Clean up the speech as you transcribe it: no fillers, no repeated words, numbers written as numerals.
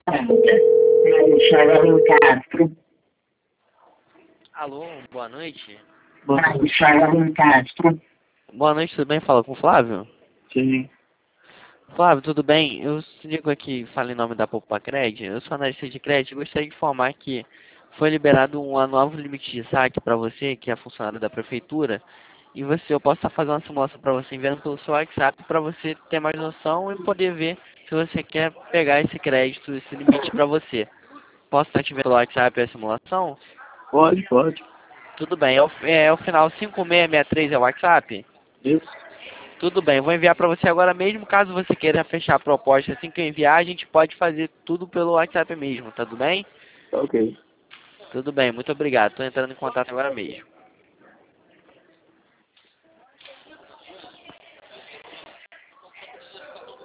Flávio Castro. Alô, boa noite. Flávio Castro. Boa noite, tudo bem? Fala com o Flávio? Sim. Flávio, tudo bem? Eu ligo aqui, falo em nome da Poupa-Cred. Eu sou analista de crédito e gostaria de informar que foi liberado um novo limite de saque para você, que é funcionário da prefeitura. E eu posso estar fazendo uma simulação para você, enviando pelo seu WhatsApp, para você ter mais noção e poder ver se você quer pegar esse crédito, esse limite para você. Posso estar te vendo pelo WhatsApp a simulação? Pode, pode. Tudo bem. É o final 5663 é o WhatsApp? Isso. Tudo bem, vou enviar para você agora mesmo. Caso você queira fechar a proposta assim que eu enviar, a gente pode fazer tudo pelo WhatsApp mesmo, tá tudo bem? Ok. Tudo bem, muito obrigado. Estou entrando em contato agora mesmo.